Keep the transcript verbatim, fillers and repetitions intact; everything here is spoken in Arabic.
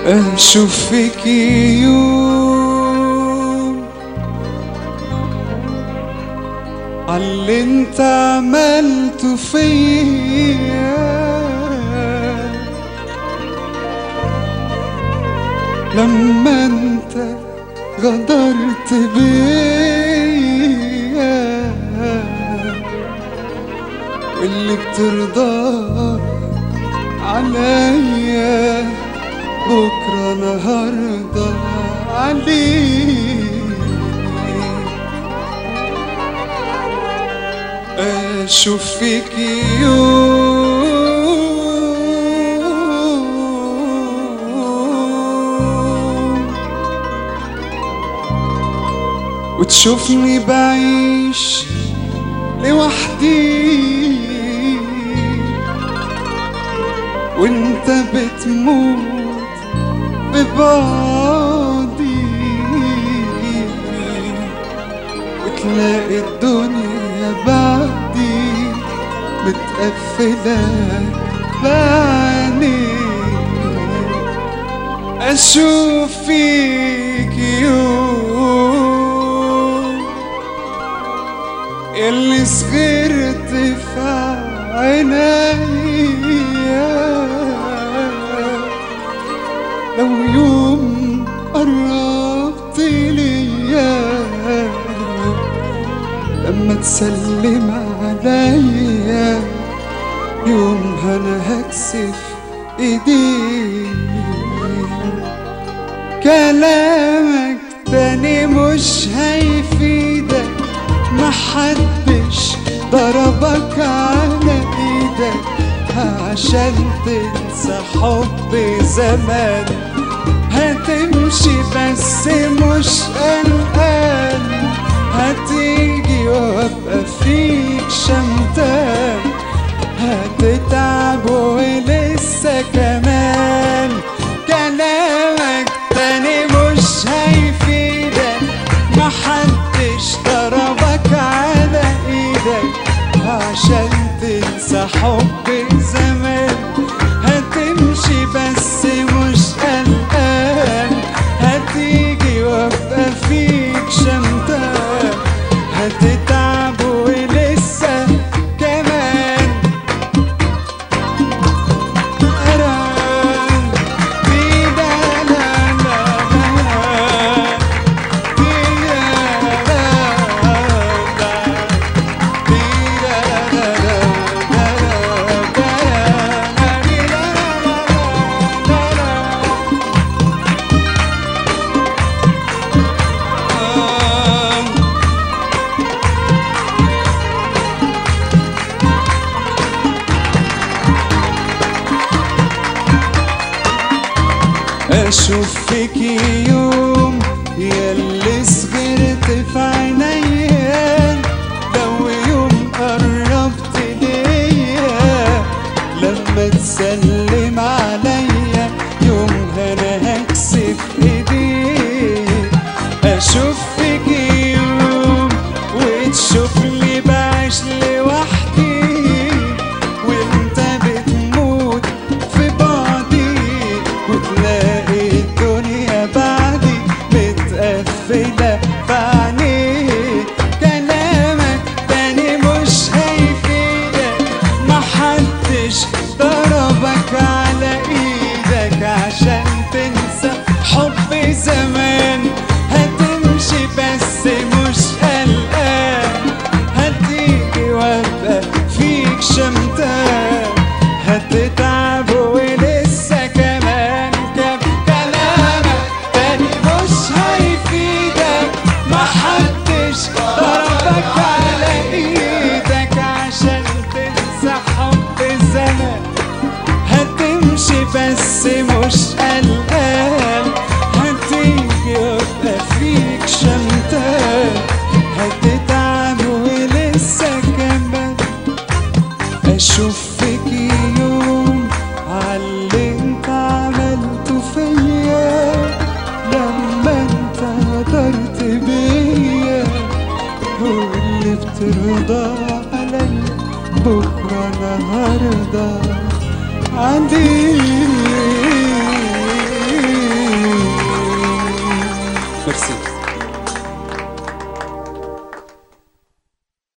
اشوف فيك يوم عاللي انت عملته فيا لما انت غدرت بيا، واللي بترضى عليا بكرة نهاردة عليك. أشوف فيك يوم وتشوفني بعيش لوحدي وانت بتموت ببعضي، وتلاقي الدنيا بعدي متقفلة بعينيك. أشوف فيك يوم يلي صغرت في عينيا، لو يوم قربت ليا لما تسلم عليا يومها انا هكسف ايديك. كلامك تاني مش هيفيدك، محدش ضربك على ايدك عشان تنسى حب زمان. هتمشي بس مش قلقان، هتيجي وابقى فيك شمتان. هتتعب ولسه كمان، كلامك تاني مش هيفيدك، محدش ضربك على ايدك عشان تنسى حب زمان. هتمشي بس مش قلقان، هتيجي وابقى فيك شمتان. هتتعب ولسه كمان. أران بيدا لا لا لا بيدا لا لا بيدا لا لا أشوف فيك يوم يلي صغرت في عينيا، لو يوم قربت ليا لما تسلم عليا يومها أنا هكسف إيديك. أشوف فيك يوم وتشوفني بعيش لوحدي وانت بتموت في بعضي، وتلاقي الدنيا بعدي متقفلة في عينيك. كلامك تاني مش هيفيدك، محدش ضربك على ايدك عشان تنسى حب زمان. هتمشي بس مش قلقان، هتيجي وابقى فيك شمتان. هتتعب ولسه كمان، كلامك تاني مش هيفيدك، محدش ضربك على ايدك عشان تنسى حب زمان. هتمشي بس مش قلقان،